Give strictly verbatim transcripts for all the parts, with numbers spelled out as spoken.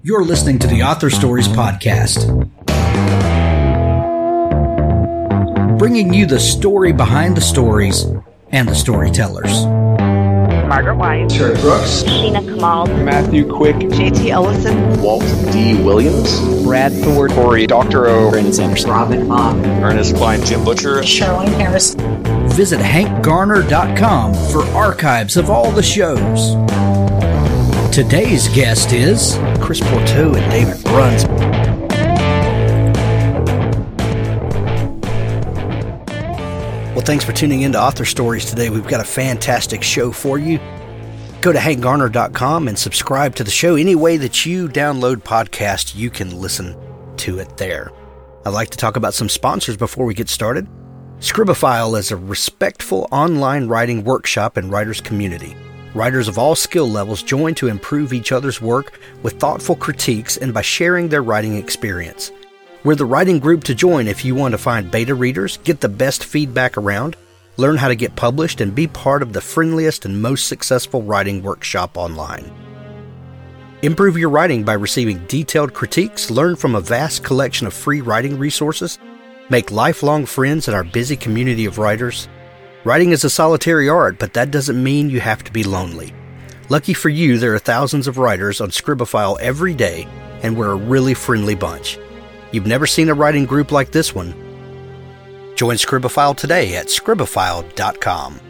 You're listening to the Author Stories Podcast, bringing you the story behind the stories and the storytellers. Margaret White, Terry Brooks, Sheena Kamal, Matthew Quick, J T Ellison, Walt D. Williams, Brad Thor, Corey, Doctor O, Brandon Sanderson, Robin Mom, Ernest Klein, Jim Butcher, Sherwin Harris. Visit hank garner dot com for archives of all the shows. Today's guest is Chris Porteau and David Bruns. Well, thanks for tuning in to Author Stories today. We've got a fantastic show for you. Go to hank garner dot com and subscribe to the show. Any way that you download podcasts, you can listen to it there. I'd like to talk about some sponsors before we get started. Scribophile is a respectful online writing workshop and writers community. Writers of all skill levels join to improve each other's work with thoughtful critiques and by sharing their writing experience. We're the writing group to join if you want to find beta readers, get the best feedback around, learn how to get published, and be part of the friendliest and most successful writing workshop online. Improve your writing by receiving detailed critiques, learn from a vast collection of free writing resources, make lifelong friends in our busy community of writers. Writing is a solitary art, but that doesn't mean you have to be lonely. Lucky for you, there are thousands of writers on Scribophile every day, and we're a really friendly bunch. You've never seen a writing group like this one. Join Scribophile today at scribophile dot com.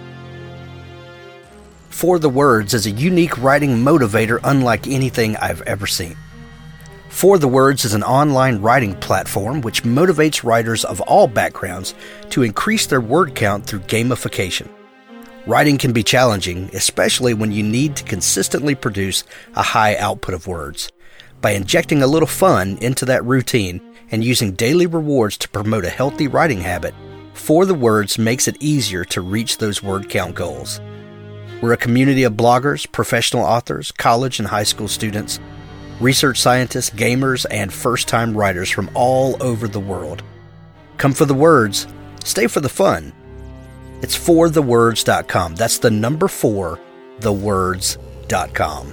For the Words is a unique writing motivator unlike anything I've ever seen. For the Words is an online writing platform which motivates writers of all backgrounds to increase their word count through gamification. Writing can be challenging, especially when you need to consistently produce a high output of words. By injecting a little fun into that routine and using daily rewards to promote a healthy writing habit, For the Words makes it easier to reach those word count goals. We're a community of bloggers, professional authors, college and high school students, research scientists, gamers, and first-time writers from all over the world. Come for the words, stay for the fun. It's for the words dot com. That's the number four, the words dot com.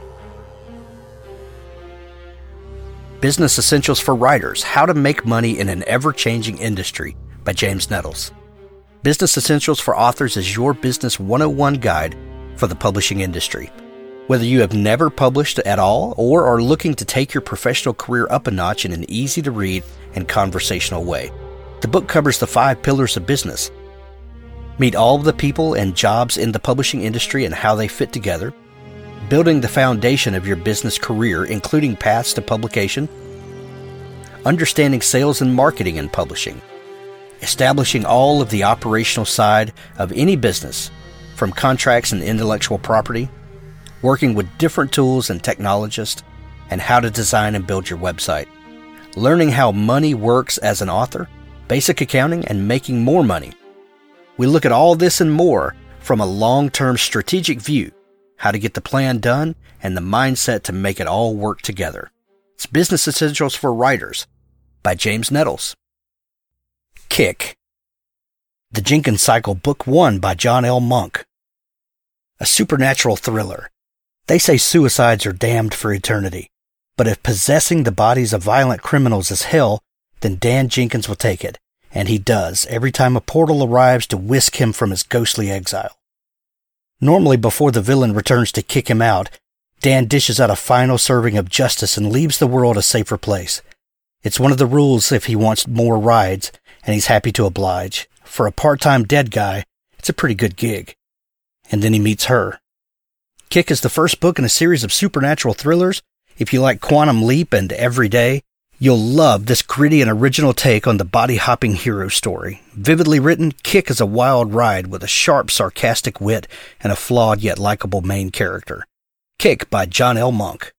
Business Essentials for Writers, How to Make Money in an Ever-Changing Industry by James Nettles. Business Essentials for Authors is your business one oh one guide for the publishing industry. Whether you have never published at all or are looking to take your professional career up a notch in an easy-to-read and conversational way, the book covers the five pillars of business. Meet all of the people and jobs in the publishing industry and how they fit together, building the foundation of your business career, including paths to publication, understanding sales and marketing in publishing, establishing all of the operational side of any business, from contracts and intellectual property, working with different tools and technologists, and how to design and build your website, learning how money works as an author, basic accounting, and making more money. We look at all this and more from a long-term strategic view, how to get the plan done, and the mindset to make it all work together. It's Business Essentials for Writers by James Nettles. Kick. The Jenkins Cycle, Book one by John L. Monk. A supernatural thriller. They say suicides are damned for eternity, but if possessing the bodies of violent criminals is hell, then Dan Jenkins will take it, and he does every time a portal arrives to whisk him from his ghostly exile. Normally, before the villain returns to kick him out, Dan dishes out a final serving of justice and leaves the world a safer place. It's one of the rules if he wants more rides, and he's happy to oblige. For a part-time dead guy, it's a pretty good gig. And then he meets her. Kick is the first book in a series of supernatural thrillers. If you like Quantum Leap and Everyday, you'll love this gritty and original take on the body-hopping hero story. Vividly written, Kick is a wild ride with a sharp, sarcastic wit and a flawed yet likable main character. Kick by John L. Monk.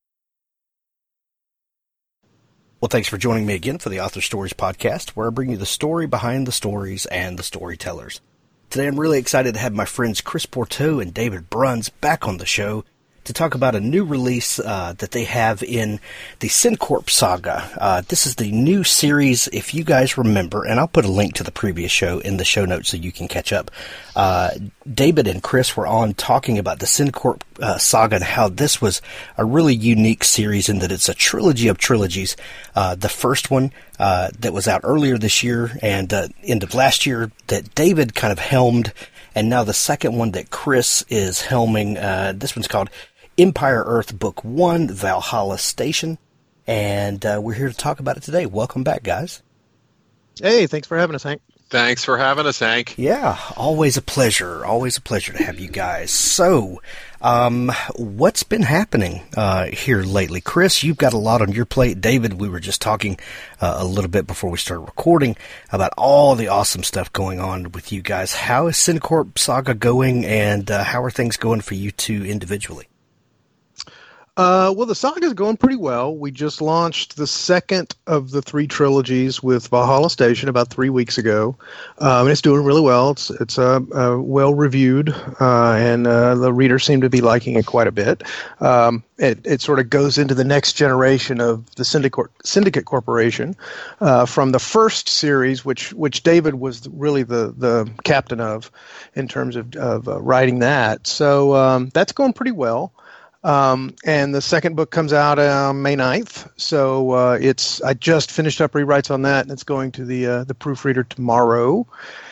Well, thanks for joining me again for the Author Stories Podcast, where I bring you the story behind the stories and the storytellers. Today I'm really excited to have my friends Chris Porteau and David Bruns back on the show to talk about a new release uh, that they have in the SynCorp Saga. Uh, this is the new series, if you guys remember, and I'll put a link to the previous show in the show notes so you can catch up. Uh, David and Chris were on talking about the SynCorp uh, Saga and how this was a really unique series in that it's a trilogy of trilogies. Uh, the first one uh, that was out earlier this year and uh, end of last year that David kind of helmed, and now the second one that Chris is helming. Uh, this one's called Empire Earth Book One, Valhalla Station, and uh, we're here to talk about it today. Welcome back, guys. Hey, thanks for having us, Hank. Thanks for having us, Hank. Yeah, always a pleasure. Always a pleasure to have you guys. So, um, what's been happening uh, here lately? Chris, you've got a lot on your plate. David, we were just talking uh, a little bit before we started recording about all the awesome stuff going on with you guys. How is SynCorp Saga going, and uh, how are things going for you two individually? Uh, well, the saga is going pretty well. We just launched the second of the three trilogies with Valhalla Station about three weeks ago, um, and it's doing really well. It's it's uh, uh, well reviewed, uh, and uh, the readers seem to be liking it quite a bit. Um, it it sort of goes into the next generation of the Syndicate Syndicate Corporation uh, from the first series, which which David was really the the captain of in terms of of uh, writing that. So um, that's going pretty well. Um, and the second book comes out on uh, May ninth, so uh, it's I just finished up rewrites on that, and it's going to the uh, the proofreader tomorrow.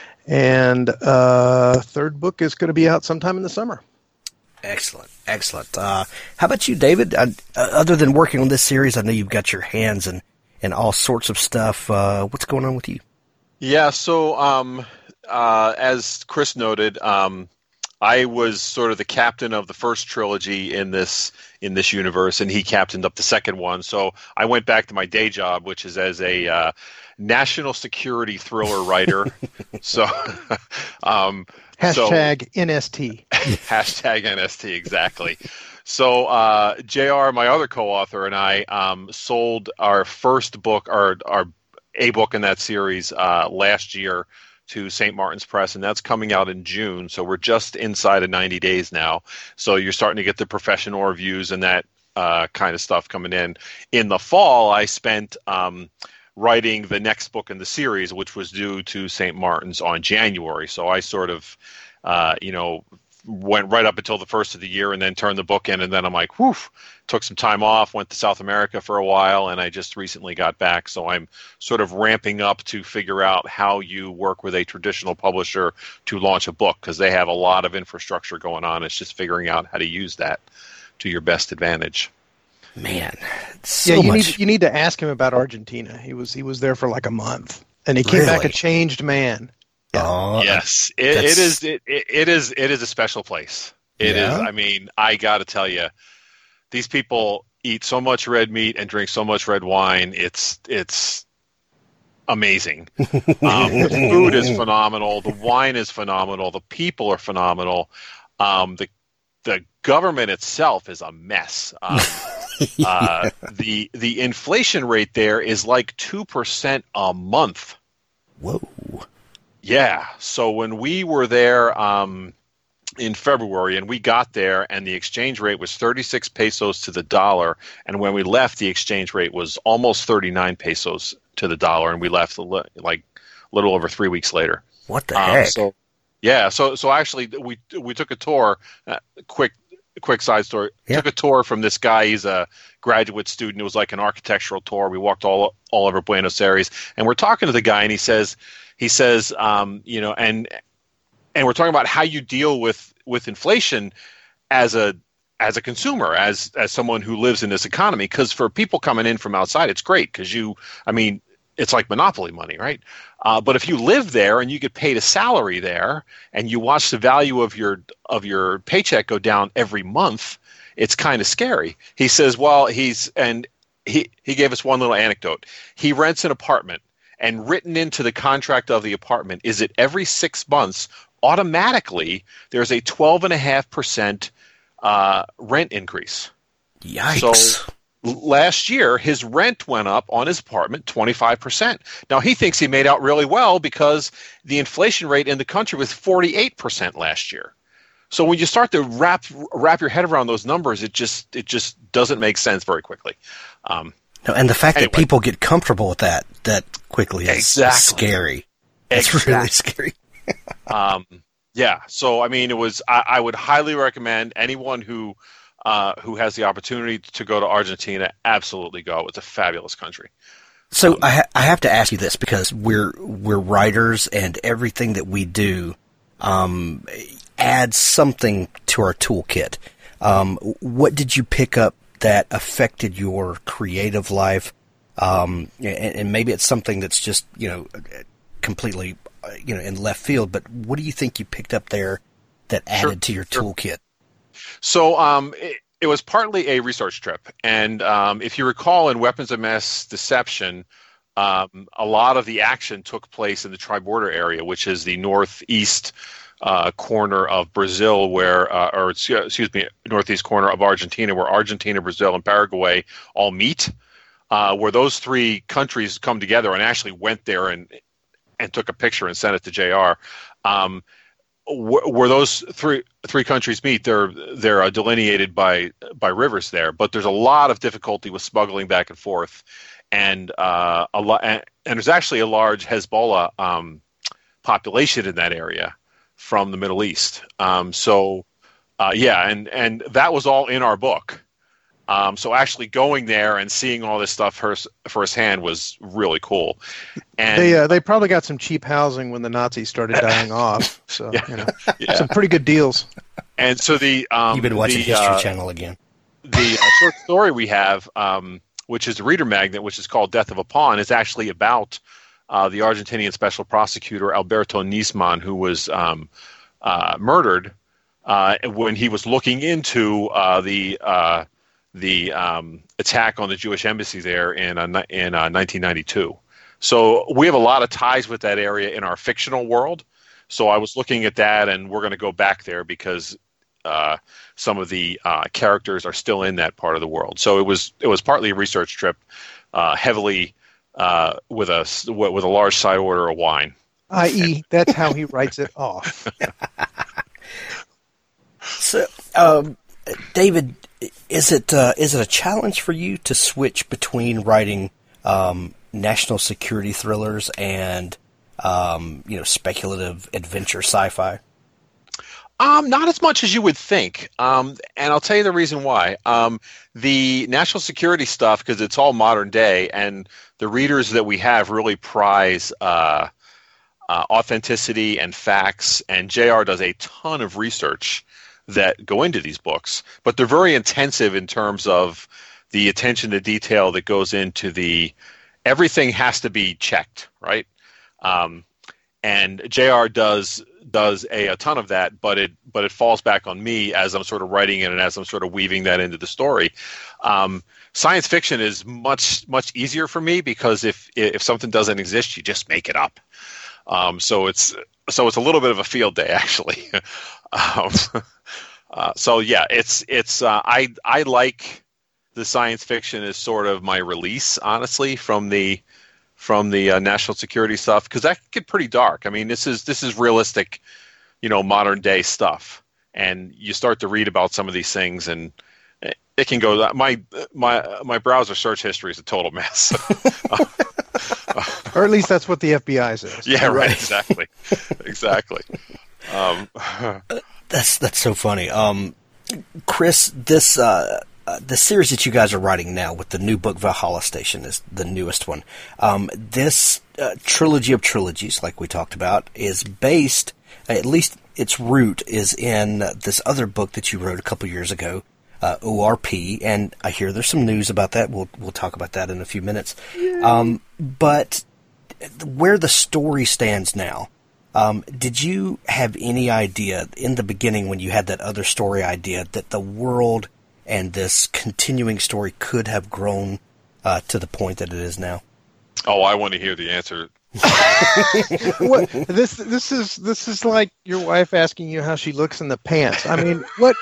And uh, third book is going to be out sometime in the summer. Excellent, excellent. Uh, how about you, David? Uh, other than working on this series, I know you've got your hands in, in all sorts of stuff. Uh, what's going on with you? Yeah, so um, uh, as Chris noted, um, I was sort of the captain of the first trilogy in this in this universe, and he captained up the second one. So I went back to my day job, which is as a uh, national security thriller writer. so, um, hashtag so, N S T. hashtag N S T, exactly. So uh, J R, my other co-author, and I um, sold our first book, our our a book in that series uh, last year to Saint Martin's Press, and that's coming out in June. So we're just inside of ninety days now. So you're starting to get the professional reviews and that uh, kind of stuff coming in. In the fall, I spent um, writing the next book in the series, which was due to Saint Martin's on January. So I sort of, uh, you know, went right up until the first of the year and then turned the book in, and then I'm like, whew, took some time off, went to South America for a while, and I just recently got back. So I'm sort of ramping up to figure out how you work with a traditional publisher to launch a book, because they have a lot of infrastructure going on. It's just figuring out how to use that to your best advantage. Man, so yeah, you much. need you need to ask him about Argentina. He was he was there for like a month, and he came Really? back a changed man. Yeah. Oh, Yes, it, it is. It, it, it is. It is a special place. It Yeah? is. I mean, I got to tell you, these people eat so much red meat and drink so much red wine. It's it's amazing. Um, the food is phenomenal. The wine is phenomenal. The people are phenomenal. Um, the the government itself is a mess. Um, uh, the the inflation rate there is like two percent a month. Whoa. Yeah. So when we were there um, in February, and we got there, and the exchange rate was thirty-six pesos to the dollar, and when we left, the exchange rate was almost thirty-nine pesos to the dollar, and we left a li- like a little over three weeks later. What the Um, heck? so yeah. So so actually, we we took a tour. Uh, quick quick side story. Yeah. Took a tour from this guy. He's a graduate student. It was like an architectural tour. We walked all all over Buenos Aires, and we're talking to the guy, and he says. He says, um, you know, and and we're talking about how you deal with, with inflation as a as a consumer, as as someone who lives in this economy. Because for people coming in from outside, it's great because you, I mean, it's like monopoly money, right? Uh, but if you live there and you get paid a salary there, and you watch the value of your of your paycheck go down every month, it's kind of scary. He says, well, he's and he he gave us one little anecdote. He rents an apartment. And written into the contract of the apartment is that every six months, automatically, there's a twelve point five percent uh, rent increase. Yikes. So l- last year, his rent went up on his apartment twenty-five percent. Now, he thinks he made out really well because the inflation rate in the country was forty-eight percent last year. so when you start to wrap wrap your head around those numbers, it just it just doesn't make sense very quickly. Um, no, and the fact anyway. that people get comfortable with that that quickly is, Exactly. is scary. It's Exactly. really scary. um, yeah. So I mean, it was. I, I would highly recommend anyone who uh, who has the opportunity to go to Argentina, absolutely go. It's a fabulous country. So I, ha- I have to ask you this because we're we're writers, and everything that we do um, adds something to our toolkit. Um, what did you pick up that affected your creative life? Um, and, and maybe it's something that's just you know completely you know in left field. But what do you think you picked up there that added Sure, to your sure. toolkit? So um, it, it was partly a research trip, and um, if you recall, in Weapons of Mass Deception, um, a lot of the action took place in the Tri-Border area, which is the northeast uh, corner of Brazil, where, uh, or excuse me, northeast corner of Argentina, where Argentina, Brazil, and Paraguay all meet, uh, where those three countries come together, and actually went there and and took a picture and sent it to J R. Um, where those three three countries meet, they're they're uh, delineated by by rivers there, but there's a lot of difficulty with smuggling back and forth, and uh, a lot, and, and there's actually a large Hezbollah um, population in that area from the Middle East. Um, so, uh, yeah, and and that was all in our book. Um, so actually going there and seeing all this stuff first, firsthand was really cool. And They uh, they probably got some cheap housing when the Nazis started dying off. So Yeah. you know, yeah. some pretty good deals. and so the um, You've been watching the, History uh, Channel again. the uh, short story we have, um, which is a reader magnet, which is called Death of a Pawn, is actually about uh, the Argentinian special prosecutor Alberto Nisman, who was um, uh, murdered uh, when he was looking into uh, the uh, the um, attack on the Jewish embassy there in uh, in uh, nineteen ninety-two. So we have a lot of ties with that area in our fictional world. So I was looking at that, and we're going to go back there because uh, some of the uh, characters are still in that part of the world. So it was it was partly a research trip, uh, heavily uh, with a with a large side order of wine. that is, that's how he writes it off. So, um, David, is it uh, is it a challenge for you to switch between writing um, national security thrillers and um, you know speculative adventure sci-fi? Um, not as much as you would think, um, and I'll tell you the reason why. Um, the national security stuff, because it's all modern day, and the readers that we have really prize uh, uh, authenticity and facts, and J R does a ton of research that go into these books, but they're very intensive in terms of the attention to detail that goes into the everything has to be checked, right? Um, and J R does does a, a ton of that, but it but it falls back on me as I'm sort of writing it and as I'm sort of weaving that into the story. Um, science fiction is much much easier for me because if if something doesn't exist, you just make it up. Um, so it's so it's a little bit of a field day actually. um, uh, so yeah, it's it's uh, I I like the science fiction as sort of my release, honestly, from the from the uh, national security stuff, because that can get pretty dark. I mean, this is this is realistic, you know, modern day stuff, and you start to read about some of these things, and it can go. My my my browser search history is a total mess. Or at least that's what the F B I says. Yeah, right. Exactly, exactly. Um, That's that's so funny. Um, Chris, this uh, uh, the series that you guys are writing now with the new book Valhalla Station is the newest one. Um, this uh, trilogy of trilogies, like we talked about, is based, at least its root is in this other book that you wrote a couple years ago, uh, O R P, and I hear there's some news about that. We'll we'll talk about that in a few minutes. Um, but where the story stands now. Um, did you have any idea in the beginning when you had that other story idea that the world and this continuing story could have grown uh, to the point that it is now? oh, I want to hear the answer. What this this is this is like your wife asking you how she looks in the pants. I mean, what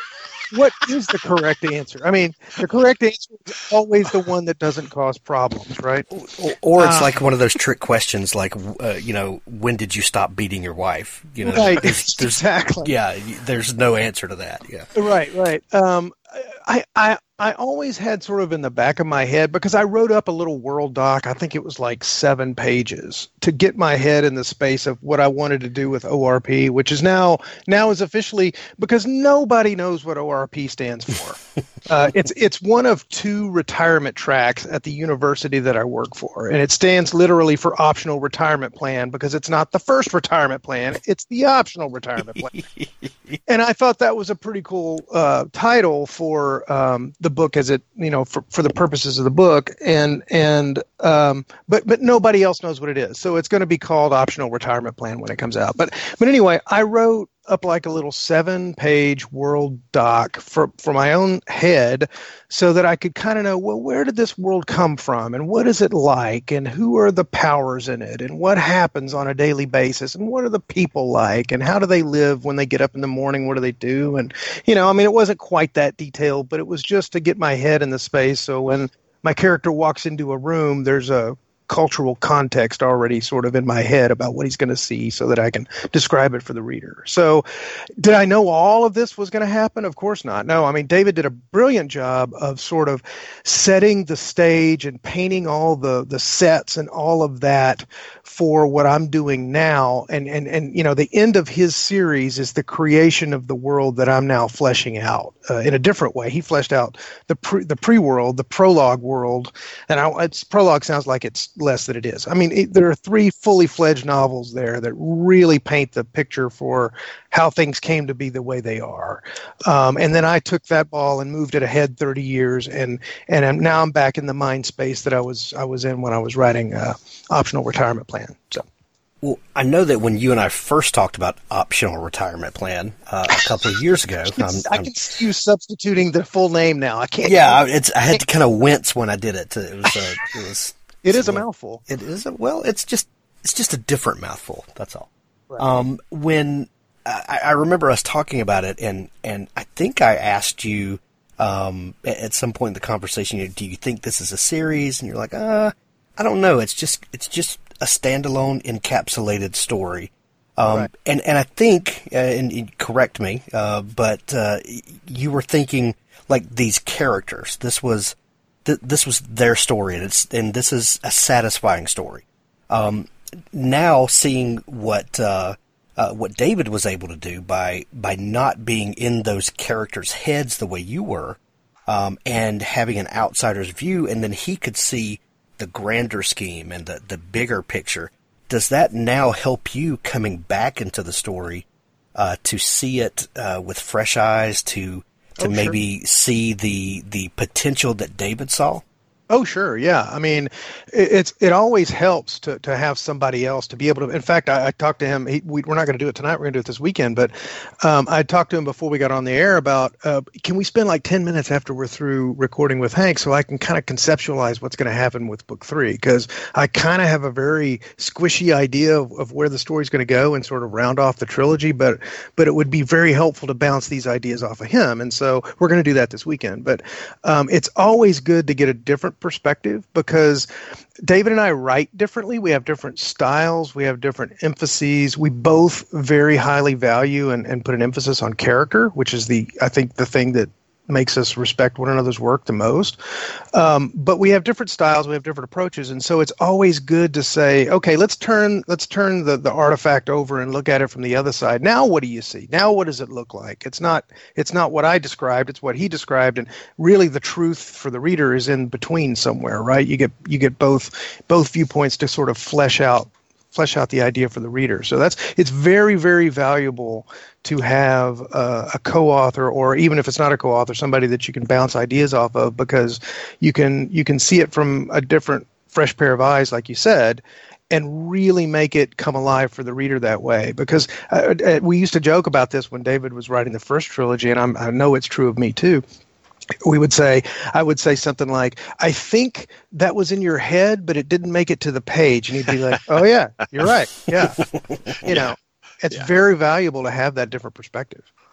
what is the correct answer? I mean, the correct answer is always the one that doesn't cause problems, right? Or, or it's Uh, like one of those trick questions, like, uh, you know, when did you stop beating your wife? You know, Right, there's, there's, exactly. Yeah, there's no answer to that. Yeah. Right, right. Um, I, I, I always had sort of in the back of my head, because I wrote up a little World doc, I think it was like seven pages, to get my head in the space of what I wanted to do with O R P, which is now now is officially, because nobody knows what O R P stands for. uh, it's it's one of two retirement tracks at the university that I work for, and it stands literally for optional retirement plan, because it's not the first retirement plan, it's the optional retirement plan. And I thought that was a pretty cool uh, title for um, the book, as it, you know, for, for the purposes of the book, and and um, but but nobody else knows what it is, so it's going to be called Optional Retirement Plan when it comes out. But but anyway, I wrote up like a little seven-page world doc for for my own head, so that I could kind of know, well, where did this world come from, and what is it like, and who are the powers in it, and what happens on a daily basis, and what are the people like, and how do they live when they get up in the morning, what do they do, and you know, I mean, it wasn't quite that detailed, but it was just to get my head in the space, so when my character walks into a room, there's a cultural context already sort of in my head about what he's going to see, so that I can describe it for the reader. So did I know all of this was going to happen? Of course not. No, I mean, David did a brilliant job of sort of setting the stage and painting all the, the sets and all of that for what I'm doing now. And, and, and, you know, the end of his series is the creation of the world that I'm now fleshing out uh, in a different way. He fleshed out the pre, the pre-world, the prologue world. And I, it's prologue sounds like it's less than it is. I mean, it, there are three fully fledged novels there that really paint the picture for how things came to be the way they are. Um, and then I took that ball and moved it ahead thirty years, and and I'm, now I'm back in the mind space that I was I was in when I was writing uh, Optional Retirement Plan. So. Well, I know that when you and I first talked about Optional Retirement Plan uh, a couple of years ago, I'm, I I'm, can see you substituting the full name now. I can't. yeah, I- it's I had to kind of wince when I did it. It was uh, it was. It is a mouthful. It is a, well, it's just it's just a different mouthful. That's all. Right. Um, when I, I remember us talking about it, and and I think I asked you um, at some point in the conversation, you know, do you think this is a series? And you're like, uh, I don't know. It's just it's just a standalone encapsulated story. Um, Right. and, and I think, uh, and, and correct me, uh, but uh, you were thinking like these characters. This was th- this was their story, and it's and this is a satisfying story. Um, now seeing what uh, uh, what David was able to do by by not being in those characters' heads the way you were, um, and having an outsider's view, and then he could see the grander scheme and the, the bigger picture. Does that now help you coming back into the story uh, to see it uh, with fresh eyes, to to Oh, sure. maybe see the the potential that David saw? Oh, sure. Yeah. I mean, it, it's it always helps to, to have somebody else to be able to. In fact, I, I talked to him. He, we, we're not going to do it tonight. We're going to do it this weekend. But um, I talked to him before we got on the air about uh, can we spend like ten minutes after we're through recording with Hank so I can kind of conceptualize what's going to happen with book three? Because I kind of have a very squishy idea of, of where the story's going to go and sort of round off the trilogy. But but it would be very helpful to bounce these ideas off of him. And so we're going to do that this weekend. But um, it's always good to get a different perspective, because David and I write differently. We have different styles. We have different emphases. We both very highly value and, and put an emphasis on character, which is the, I think, the thing that makes us respect one another's work the most. Um, but we have different styles. We have different approaches. And so it's always good to say, okay, let's turn, let's turn the, the artifact over and look at it from the other side. Now, what do you see? Now, what does it look like? It's not, it's not what I described. It's what he described. And really the truth for the reader is in between somewhere, right? You get, you get both, both viewpoints to sort of flesh out flesh out the idea for the reader. So that's, it's very, very valuable to have uh, a co-author, or even if it's not a co-author, somebody that you can bounce ideas off of, because you can, you can see it from a different, fresh pair of eyes, like you said, and really make it come alive for the reader that way. Because uh, uh, we used to joke about this when David was writing the first trilogy, and I'm, I know it's true of me too. We would say, I would say something like, I think that was in your head, but it didn't make it to the page. And he'd be like, oh, yeah, you're right. Yeah. You know, it's Yeah. very valuable to have that different perspective.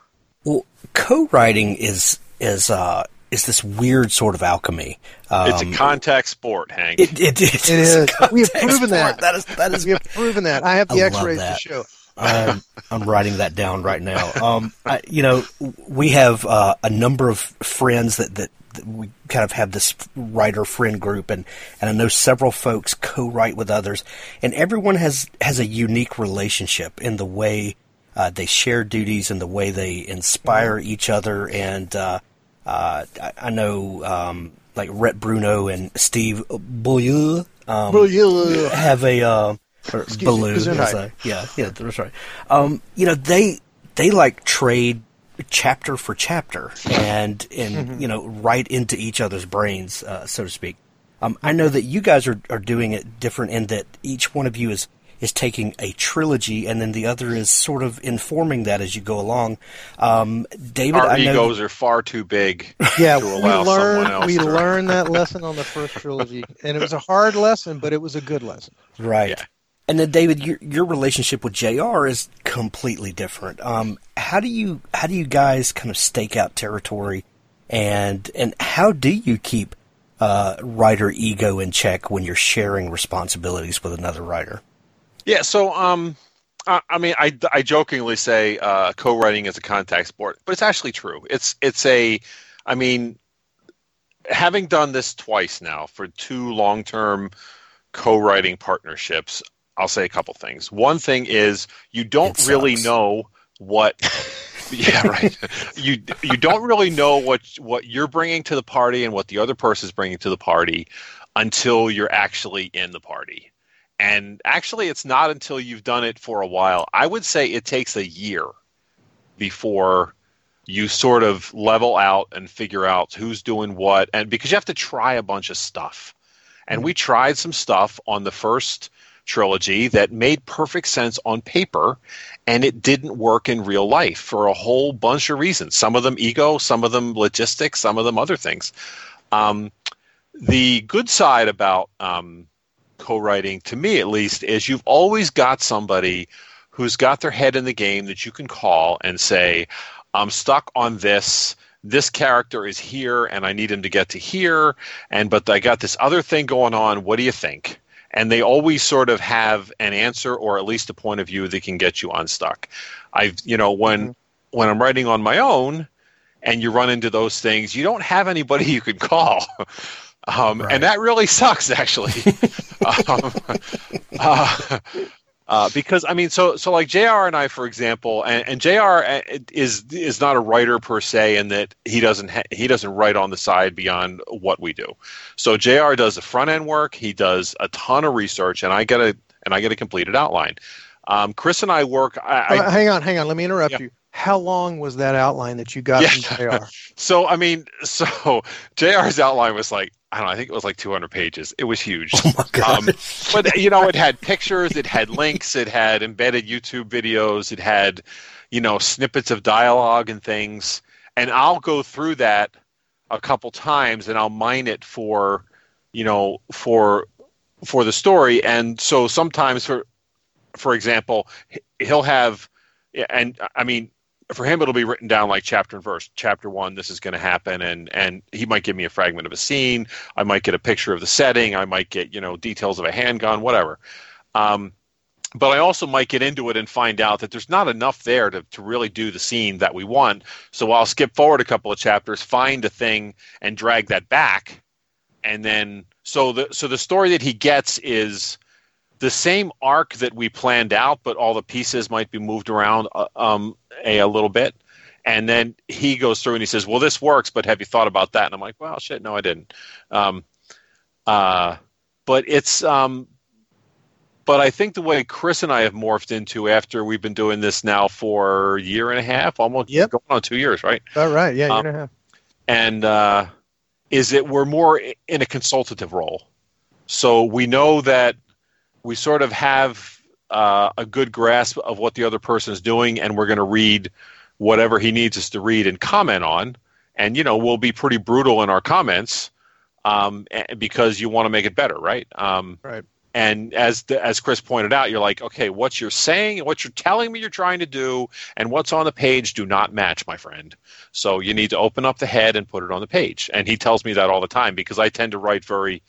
Well, co-writing is is uh, is this weird sort of alchemy. Um, it's a contact sport, Hank. It, it, it, It is. We have proven sport. that. That is that is. We have proven that. I have the I love X-rays to that. show. I'm, I'm writing that down right now. Um, I, you know, we have uh, a number of friends that, that, that we kind of have this writer friend group, and, and I know several folks co-write with others, and everyone has, has a unique relationship in the way uh, they share duties and the way they inspire each other. And uh, uh, I, I know um, like Rhett Bruno and Steve Beaulieu um, Beaulieu. have a. Uh, Or Excuse me, Baloo, Gesundheit. as I- yeah, yeah, that's right. Um, you know, they they like trade chapter for chapter, and and Mm-hmm. you know, right into each other's brains, uh, so to speak. Um, I know that you guys are, are doing it different in that each one of you is is taking a trilogy, and then the other is sort of informing that as you go along. Um, David, Our I know egos are far too big Yeah, to we allow someone learned else we to. learned that lesson on the first trilogy, and it was a hard lesson, but it was a good lesson. right. Yeah. And then, David, your your relationship with J R is completely different. Um, how do you how do you guys kind of stake out territory, and and how do you keep uh, writer ego in check when you're sharing responsibilities with another writer? Yeah, so um, I, I mean, I, I jokingly say uh, co-writing is a contact sport, but it's actually true. It's it's a, I mean, having done this twice now for two long-term co-writing partnerships, I'll say a couple things. One thing is you don't It really sucks. know what. Yeah, right. You you don't really know what what you're bringing to the party and what the other person is bringing to the party until you're actually in the party. And actually, it's not until you've done it for a while. I would say it takes a year before you sort of level out and figure out who's doing what, and because you have to try a bunch of stuff. And we tried some stuff on the first trilogy that made perfect sense on paper, and it didn't work in real life for a whole bunch of reasons. Some of them ego, some of them logistics, some of them other things. Um, the good side about um, co-writing, to me at least, is you've always got somebody who's got their head in the game that you can call and say, I'm stuck on this. This character is here, and I need him to get to here, and but I got this other thing going on. What do you think? And they always sort of have an answer, or at least a point of view that can get you unstuck. I've, you know, when mm-hmm. when I'm writing on my own, and you run into those things, you don't have anybody you can call, um, Right. and that really sucks, actually. um, uh, Uh, because I mean, so so like J R and I, for example, and, and J R is is not a writer per se, in that he doesn't ha- he doesn't write on the side beyond what we do. So J R does the front end work. He does a ton of research, and I get a and I get a completed outline. Um, Chris and I work. I, I, Uh, hang on, hang on. Let me interrupt Yeah. you. How long was that outline that you got Yeah. from J R? So I mean, so J R's outline was like, I don't know, I think it was like two hundred pages. It was huge. Oh my God. Um, but, you know, it had pictures, it had links, it had embedded YouTube videos, it had, you know, snippets of dialogue and things. And I'll go through that a couple times and I'll mine it for, you know, for for the story. And so sometimes, for for example, he'll have, and I mean, for him, it'll be written down like chapter and verse. Chapter one, this is going to happen, and and he might give me a fragment of a scene. I might get a picture of the setting. I might get, you know, details of a handgun, whatever. Um, but I also might get into it and find out that there's not enough there to, to really do the scene that we want. So I'll skip forward a couple of chapters, find a thing, and drag that back, and then so the so the story that he gets is the same arc that we planned out, but all the pieces might be moved around uh, um, a, a little bit. And then he goes through and he says, well, this works, but have you thought about that? And I'm like, well, shit, no, I didn't. Um, uh, but it's, um, but I think the way Chris and I have morphed into after we've been doing this now for a year and a half, almost Yep. going on two years, right? All right, yeah, Um, year and a half. And uh, is that we're more in a consultative role. So we know that we sort of have uh, a good grasp of what the other person is doing, and we're going to read whatever he needs us to read and comment on. And, you know, we'll be pretty brutal in our comments um, because you want to make it better, right? Um, Right. And as the, as Chris pointed out, you're like, okay, what you're saying, what you're telling me you're trying to do, and what's on the page do not match, my friend. So you need to open up the head and put it on the page. And he tells me that all the time because I tend to write very,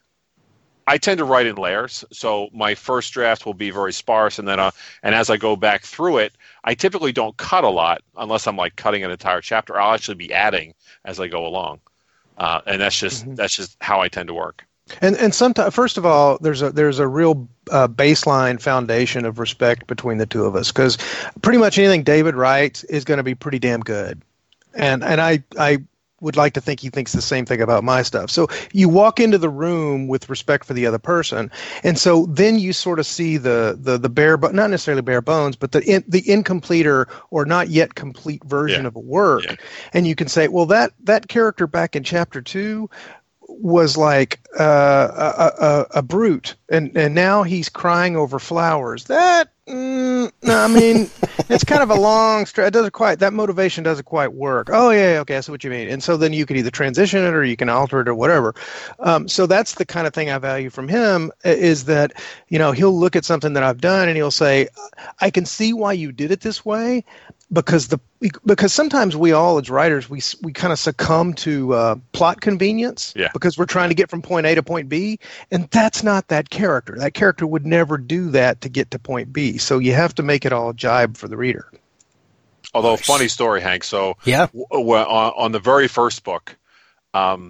I tend to write in layers. So my first draft will be very sparse, and then uh, and as I go back through it, I typically don't cut a lot unless I'm like cutting an entire chapter. I'll actually be adding as I go along, uh, and that's just mm-hmm. that's just how I tend to work. And and sometimes, first of all, there's a there's a real uh, baseline foundation of respect between the two of us, because pretty much anything David writes is going to be pretty damn good, and and I I would like to think he thinks the same thing about my stuff. So you walk into the room with respect for the other person, and so then you sort of see the the the bare, but not necessarily bare bones, but the in, the incomplete or, or not yet complete version yeah. of a work, yeah. and you can say, well, that that character back in chapter two was like uh, a, a, a brute, and, and now he's crying over flowers. That, mm, no, I mean, it's kind of a long stretch. It doesn't quite, that motivation doesn't quite work. Oh, yeah, okay, I see what you mean. And so then you can either transition it or you can alter it or whatever. Um, so that's the kind of thing I value from him, is that, you know, he'll look at something that I've done and he'll say, I can see why you did it this way, because the because sometimes we all as writers we we kind of succumb to uh, plot convenience yeah. because we're trying to get from point A to point B, and that's not that character. That character would never do that to get to point B. So you have to make it all jibe for the reader. Although, nice. Funny story, Hank. So yeah, w- w- on, on the very first book, um,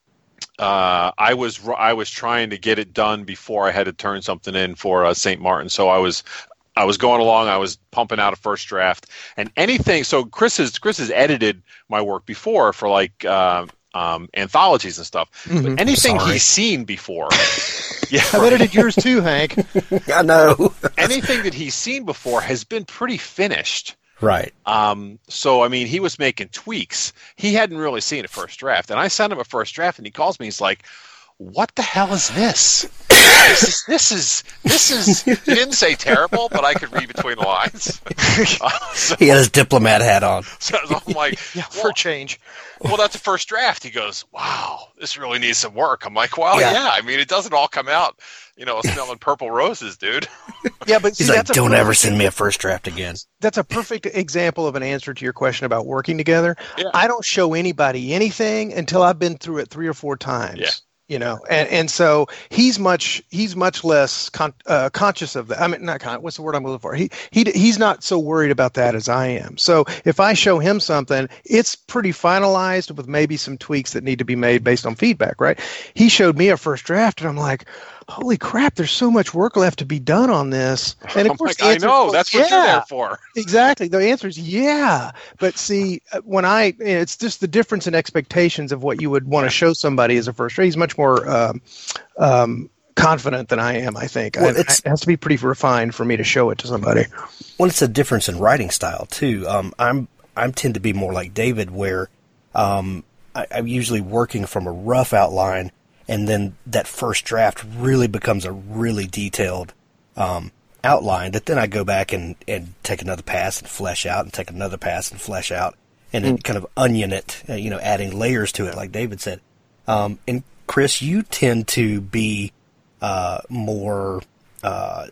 uh, I was I was trying to get it done before I had to turn something in for uh, Saint Martin. So I was. I was going along. I was pumping out a first draft, and anything. So Chris has Chris has edited my work before for like uh, um, anthologies and stuff. Mm-hmm. But anything Sorry. he's seen before, yeah, I've edited yours too, Hank. I know. anything that he's seen before has been pretty finished. Right. Um, so I mean, he was making tweaks. He hadn't really seen a first draft, and I sent him a first draft, and he calls me. He's like, what the hell is this? This is, this is, this is, he didn't say terrible, but I could read between the lines. Uh, so, he had his diplomat hat on. So I'm like, yeah, well, for a change. Well, that's the first draft. He goes, wow, this really needs some work. I'm like, well, Yeah. yeah. I mean, it doesn't all come out, you know, smelling purple roses, dude. Yeah, but see, He's like, that's a don't perfect, ever send me a first draft again. That's a perfect example of an answer to your question about working together. Yeah. I don't show anybody anything until I've been through it three or four times. Yeah. You know, and, and so he's much he's much less con, uh, conscious of that. I mean, not con. What's the word I'm looking for? He he he's not so worried about that as I am. So if I show him something, it's pretty finalized with maybe some tweaks that need to be made based on feedback. Right? He showed me a first draft, and I'm like, holy crap! There's so much work left to be done on this. And of I'm course, like, the I answer know. is, That's what yeah. you're there for. Exactly. The answer is yeah. But see, when I, it's just the difference in expectations of what you would want to show somebody as a first draft. He's much more um, um, confident than I am, I think. Well, I, it's, it has to be pretty refined for me to show it to somebody. Well, it's a difference in writing style, too. Um, I'm I tend to be more like David, where um, I, I'm usually working from a rough outline, and then that first draft really becomes a really detailed um outline that then I go back and, and take another pass and flesh out and take another pass and flesh out and then mm. kind of onion it, uh, you know, adding layers to it, like David said. Um, and Chris, you tend to be uh, more, uh,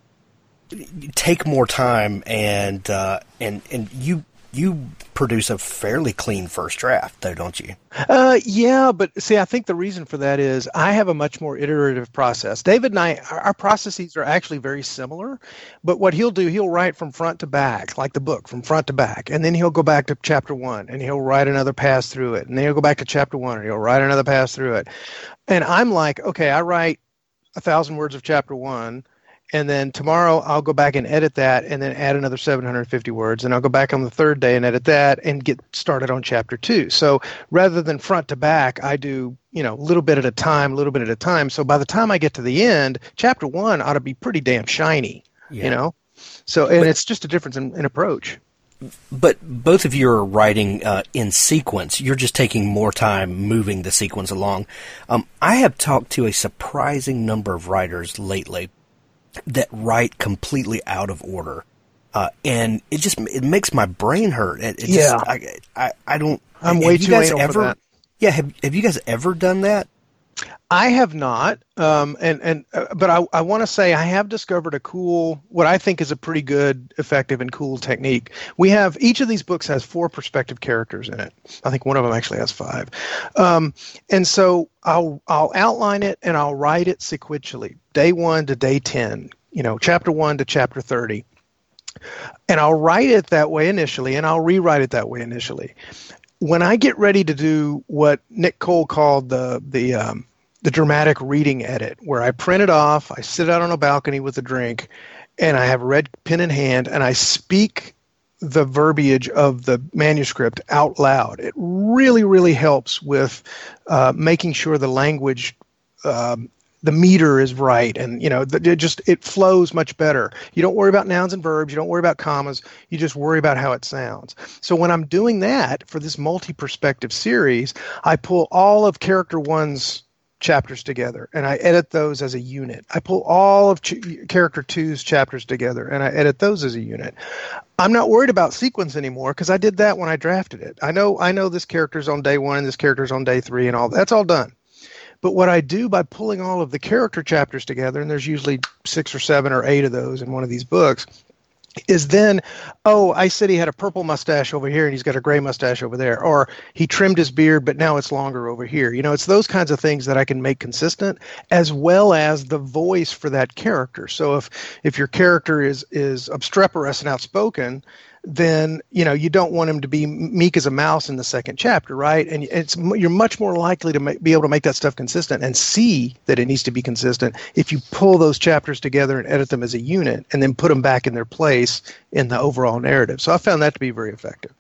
take more time and, uh, and, and you, you produce a fairly clean first draft, though, don't you? Uh, yeah, but see, I think the reason for that is I have a much more iterative process. David and I, our, our processes are actually very similar, but what he'll do, he'll write from front to back, like the book, from front to back, and then he'll go back to chapter one, and he'll write another pass through it, and then he'll go back to chapter one, and he'll write another pass through it. And I'm like, okay, I write a thousand words of chapter one, and then tomorrow I'll go back and edit that and then add another seven hundred fifty words. And I'll go back on the third day and edit that and get started on chapter two. So rather than front to back, I do, you know, a little bit at a time, a little bit at a time. So by the time I get to the end, chapter one ought to be pretty damn shiny, yeah. you know? So, and but, it's just a difference in, in approach. But both of you are writing uh, in sequence. You're just taking more time moving the sequence along. Um, I have talked to a surprising number of writers lately that write completely out of order, uh, and it just it makes my brain hurt. It, it yeah, just, I, I I don't. I'm way too anal ever, for that. Yeah, have have you guys ever done that? I have not, um, and and uh, but I, I want to say I have discovered a cool, what I think is a pretty good, effective, and cool technique. We have, each of these books has four perspective characters in it. I think one of them actually has five, um, and so I'll I'll outline it and I'll write it sequentially, day one to day ten. You know, chapter one to chapter thirty, and I'll write it that way initially, and I'll rewrite it that way initially. When I get ready to do what Nick Cole called the the um, the dramatic reading edit, where I print it off, I sit out on a balcony with a drink, and I have a red pen in hand, and I speak the verbiage of the manuscript out loud. It really, really helps with uh, making sure the language, um, the meter is right, and you know, the, it just it flows much better. You don't worry about nouns and verbs. You don't worry about commas. You just worry about how it sounds. So when I'm doing that for this multi-perspective series, I pull all of character one's chapters together and I edit those as a unit. I pull all of ch- character two's chapters together and I edit those as a unit. I'm not worried about sequence anymore because I did that when I drafted it. I know I know this character's on day one and this character's on day three and all that's all done. But what I do by pulling all of the character chapters together, and there's usually six or seven or eight of those in one of these books, is then, oh, I said he had a purple mustache over here and he's got a gray mustache over there. Or he trimmed his beard, but now it's longer over here. You know, it's those kinds of things that I can make consistent, as well as the voice for that character. So if if your character is is obstreperous and outspoken, then, you know, you don't want him to be meek as a mouse in the second chapter, right? And it's you're much more likely to make, be able to make that stuff consistent and see that it needs to be consistent if you pull those chapters together and edit them as a unit and then put them back in their place in the overall narrative. So I found that to be very effective.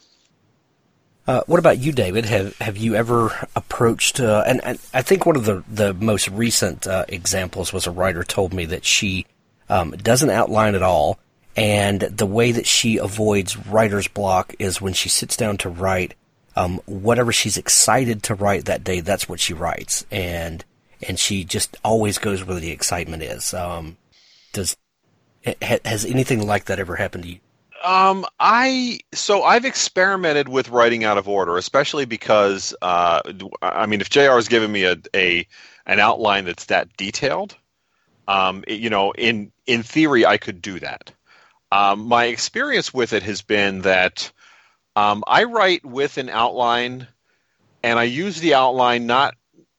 Uh, what about you, David? Have have you ever approached, uh, and, and I think one of the, the most recent uh, examples was a writer told me that she um, doesn't outline at all. And the way that she avoids writer's block is when she sits down to write, um, whatever she's excited to write that day, that's what she writes. And and she just always goes where the excitement is. Um, does ha, has anything like that ever happened to you? Um, I so I've experimented with writing out of order, especially because uh, I mean, if J R has given me a, a an outline that's that detailed, um, it, you know, in in theory, I could do that. Um, my experience with it has been that um, I write with an outline, and I use the outline not,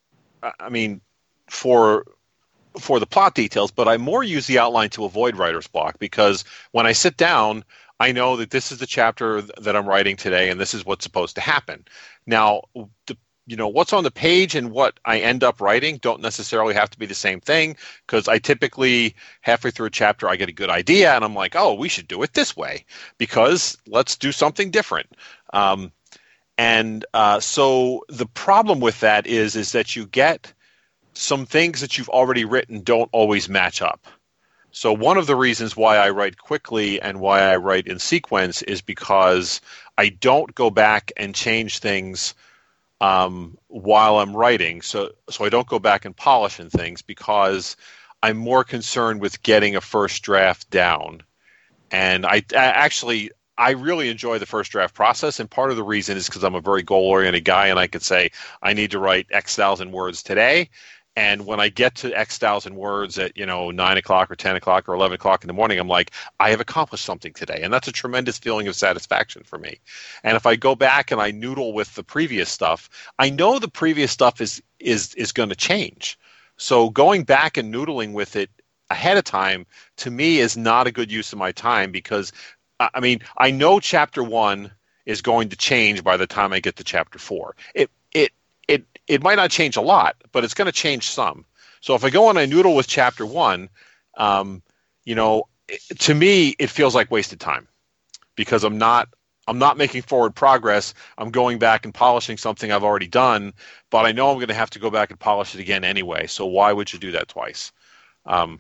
I mean, for for the plot details, but I more use the outline to avoid writer's block, because when I sit down, I know that this is the chapter that I'm writing today, and this is what's supposed to happen. Now, the you know, what's on the page and what I end up writing don't necessarily have to be the same thing, because I typically, halfway through a chapter, I get a good idea, and I'm like, oh, we should do it this way, because let's do something different. Um, and uh, so the problem with that is, is that you get some things that you've already written don't always match up. So one of the reasons why I write quickly and why I write in sequence is because I don't go back and change things Um, while I'm writing, so so I don't go back and polish in things, because I'm more concerned with getting a first draft down. And I, I actually, I really enjoy the first draft process, and part of the reason is because I'm a very goal-oriented guy, and I could say, I need to write X thousand words today, and when I get to X thousand words at, you know, nine o'clock or ten o'clock or eleven o'clock in the morning, I'm like, I have accomplished something today. And that's a tremendous feeling of satisfaction for me. And if I go back and I noodle with the previous stuff, I know the previous stuff is is is going to change. So going back and noodling with it ahead of time, to me, is not a good use of my time, because, I mean, I know chapter one is going to change by the time I get to chapter four. It it it It might not change a lot, but it's going to change some. So if I go and I noodle with chapter one, um, you know, it, to me, it feels like wasted time, because I'm not I'm not making forward progress. I'm going back and polishing something I've already done, but I know I'm going to have to go back and polish it again anyway. So why would you do that twice? Um,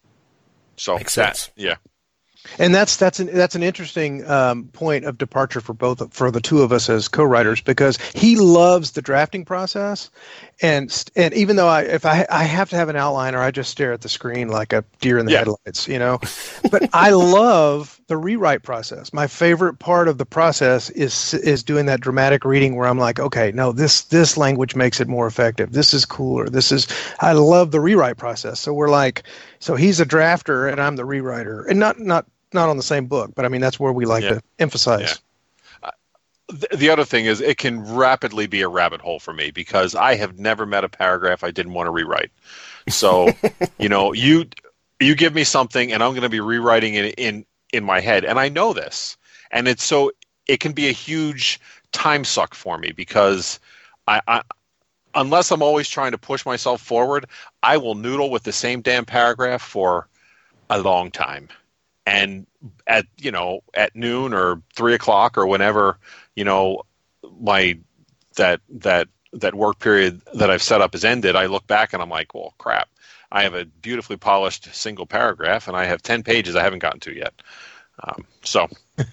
so Makes sense. That, yeah. And that's that's an that's an interesting um, point of departure for both for the two of us as co-writers, because he loves the drafting process, and and even though I if I I have to have an outline or I just stare at the screen like a deer in the Yeah. headlights, you know. But I love the rewrite process. My favorite part of the process is is doing that dramatic reading where I'm like, okay, no, this this language makes it more effective. This is cooler. This is I love the rewrite process. So we're like, so he's a drafter and I'm the rewriter, and not not not on the same book, but I mean that's where we like Yeah. to emphasize. Yeah. The, the other thing is it can rapidly be a rabbit hole for me because I have never met a paragraph I didn't want to rewrite. So, you know, you you give me something and I'm going to be rewriting it in, in my head. And I know this. And it's so it can be a huge time suck for me because I, I unless I'm always trying to push myself forward, I will noodle with the same damn paragraph for a long time. And at, you know, at noon or three o'clock or whenever, you know, my that that that work period that I've set up is ended, I look back and I'm like, well, crap. I have a beautifully polished single paragraph, and I have ten pages I haven't gotten to yet. Um, so,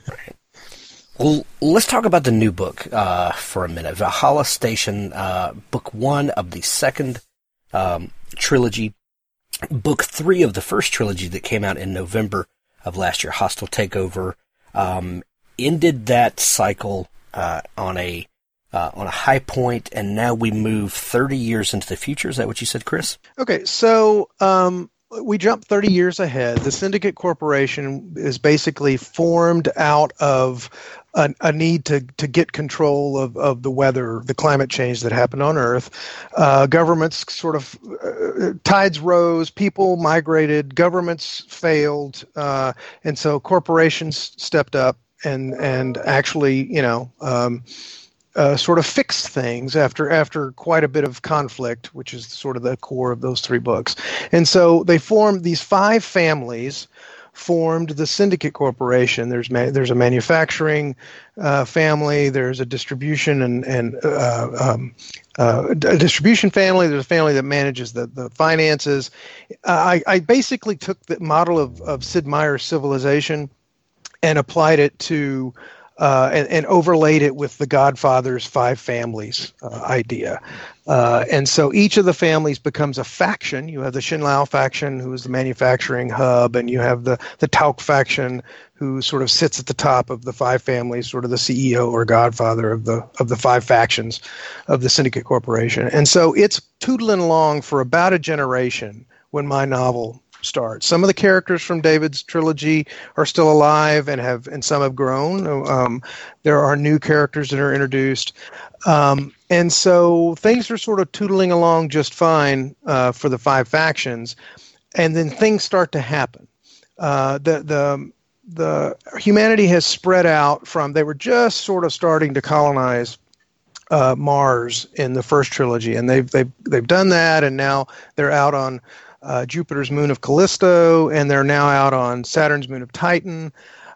Well, let's talk about the new book uh, for a minute. Valhalla Station, uh, book one of the second um, trilogy, book three of the first trilogy that came out in November of last year, Hostile Takeover. Um, ended that cycle uh, on a uh, on a high point, and now we move thirty years into the future. Is that what you said, Chris? Okay, so um, we jump thirty years ahead. The Syndicate Corporation is basically formed out of a, a need to, to get control of, of the weather, the climate change that happened on Earth. Uh, governments sort of, uh, tides rose, people migrated, governments failed, uh, and so corporations stepped up and, and actually, you know, um, Uh, sort of fixed things after after quite a bit of conflict, which is sort of the core of those three books. And so they formed these five families, formed the Syndicate Corporation. There's ma- there's a manufacturing uh, family, there's a distribution and and uh, um, uh, a distribution family. There's a family that manages the the finances. Uh, I, I basically took the model of of Sid Meier's Civilization and applied it to. Uh, and, and overlaid it with the Godfather's five families uh, idea. Uh, and so each of the families becomes a faction. You have the Shinlao faction, who is the manufacturing hub, and you have the, the Tauk faction, who sort of sits at the top of the five families, sort of the C E O or godfather of the of the five factions of the Syndicate Corporation. And so it's tootling along for about a generation when my novel start. Some of the characters from David's trilogy are still alive and have, and some have grown. Um, there are new characters that are introduced. Um, and so things are sort of tootling along just fine uh, for the five factions. And then things start to happen. Uh, the, the, the humanity has spread out from, they were just sort of starting to colonize uh, Mars in the first trilogy. And they've, they've, they've done that. And now they're out on Uh, Jupiter's moon of Callisto, and they're now out on Saturn's moon of Titan.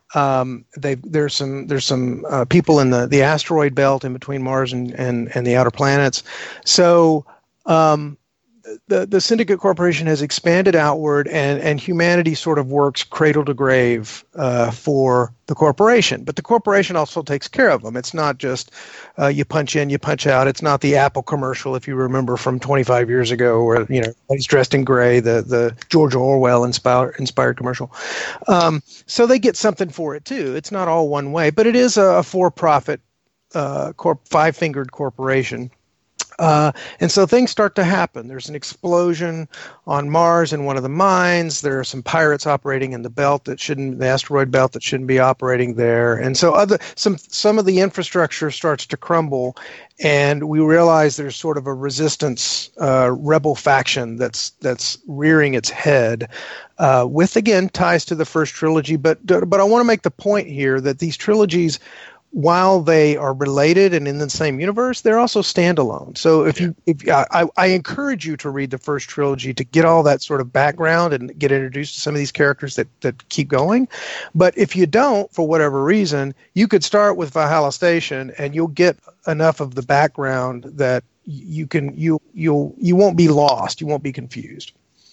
Um, they there's some there's some uh, people in the, the asteroid belt in between Mars and, and, and the outer planets. So um, the the Syndicate Corporation has expanded outward, and, and humanity sort of works cradle to grave uh, for the corporation. But the corporation also takes care of them. It's not just uh, you punch in, you punch out. It's not the Apple commercial, if you remember, from twenty-five years ago, where you know he's dressed in gray, the the George Orwell inspired inspired commercial. Um, so they get something for it too. It's not all one way, but it is a, a for-profit, uh, corp, five-fingered corporation. Uh, and so things start to happen. There's an explosion on Mars in one of the mines. There are some pirates operating in the belt that shouldn't, the asteroid belt that shouldn't be operating there. And so other some some of the infrastructure starts to crumble, and we realize there's sort of a resistance uh, rebel faction that's that's rearing its head, uh, with again ties to the first trilogy. But but I want to make the point here that these trilogies, while they are related and in the same universe, they're also standalone. So if you, if I, I encourage you to read the first trilogy to get all that sort of background and get introduced to some of these characters that, that keep going. But if you don't, for whatever reason, you could start with Valhalla Station and you'll get enough of the background that you can, you, you'll, you won't be lost. You won't be confused.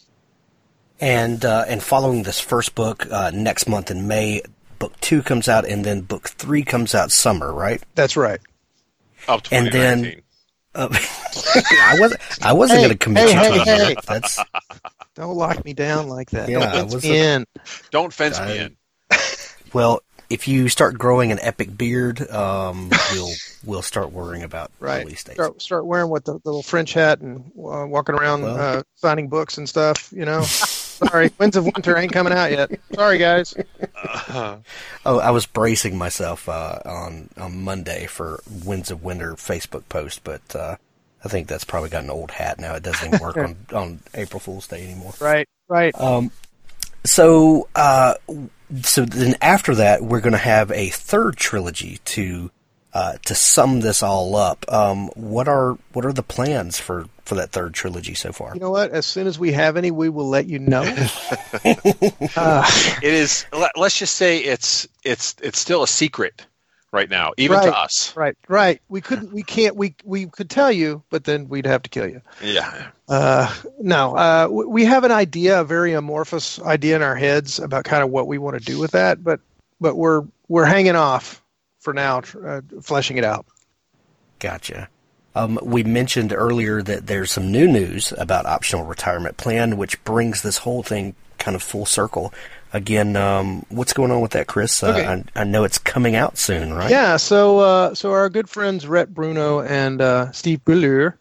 And, uh, and following this first book, uh, next month in May, book two comes out, and then book three comes out summer, right? That's right. Up and twenty nineteen. then, uh, I wasn't. I wasn't Hey, going to commit hey, you hey, to hey. it. That's Don't lock me down like that. Yeah, Don't I fence wasn't- me in. Don't fence I- me in. well. If you start growing an epic beard, um, we'll we'll start worrying about Right. release dates. Start, start wearing with the, the little French hat and uh, walking around Well. uh, signing books and stuff. You know. Sorry, Winds of Winter ain't coming out yet. Sorry, guys. Uh, Oh, I was bracing myself uh, on on Monday for Winds of Winter Facebook post, but uh, I think that's probably got an old hat now. It doesn't even work on, on April Fool's Day anymore. Right. Right. Um, so uh, so then after that, we're going to have a third trilogy to uh, to sum this all up. Um, what are what are the plans for, for that third trilogy so far? You know what? As soon as we have any, we will let you know. uh, it is. let- Let's just say it's it's it's still a secret right now, even Right. to us. right. Right. We couldn't. We can't. We we could tell you, but then we'd have to kill you. Yeah. Uh, no, uh, w- we have an idea, a very amorphous idea in our heads about kind of what we want to do with that, but but we're we're hanging off for now, tr- uh, fleshing it out. Gotcha. Um, we mentioned earlier that there's some new news about optional retirement plan, which brings this whole thing kind of full circle. Again, um, what's going on with that, Chris? Uh, Okay. I, I know it's coming out soon, right? Yeah. So uh, so our good friends Rhett Bruno and uh, Steve Bruleur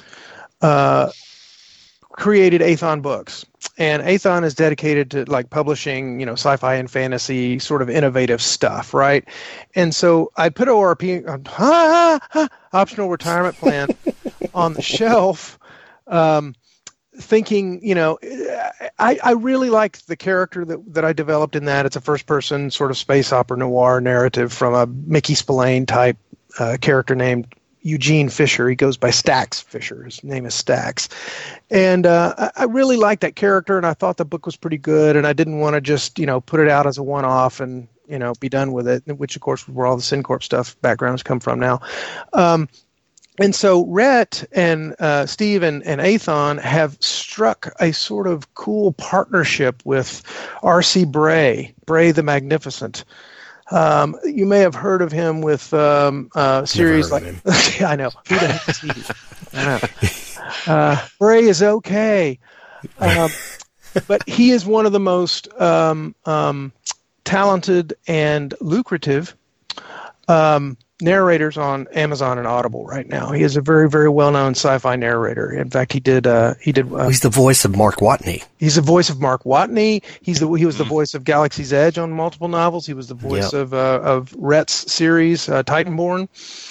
uh, created Athon Books, and Athon is dedicated to like publishing, you know, sci-fi and fantasy sort of innovative stuff, right? And so I put O R P, uh, ah, ah, optional retirement plan, on the shelf, um, thinking, you know, I, I really like the character that, that I developed in that. It's a first-person sort of space opera noir narrative from a Mickey Spillane type uh, character named Eugene Fisher. He goes by Stax Fisher. His name is Stax. And uh, I, I really liked that character, and I thought the book was pretty good, and I didn't want to just, you know, put it out as a one-off and, you know, be done with it, which, of course, where all the SynCorp stuff backgrounds come from now. Um, and so Rhett and uh, Steve and, and Athon have struck a sort of cool partnership with R C Bray, Bray the Magnificent. Um, you may have heard of him with um, uh, series heard like of I know. Who the heck is he? I know. Uh, Bray is okay, um, but he is one of the most um, um, talented and lucrative um, narrators on Amazon and Audible right now. He is a very, very well-known sci-fi narrator. In fact, he did. Uh, he did. Uh, He's the voice of Mark Watney. He's the voice of Mark Watney. He's the he was the voice of Galaxy's Edge on multiple novels. He was the voice Yep. of uh, of Rhett's series uh, Titanborn.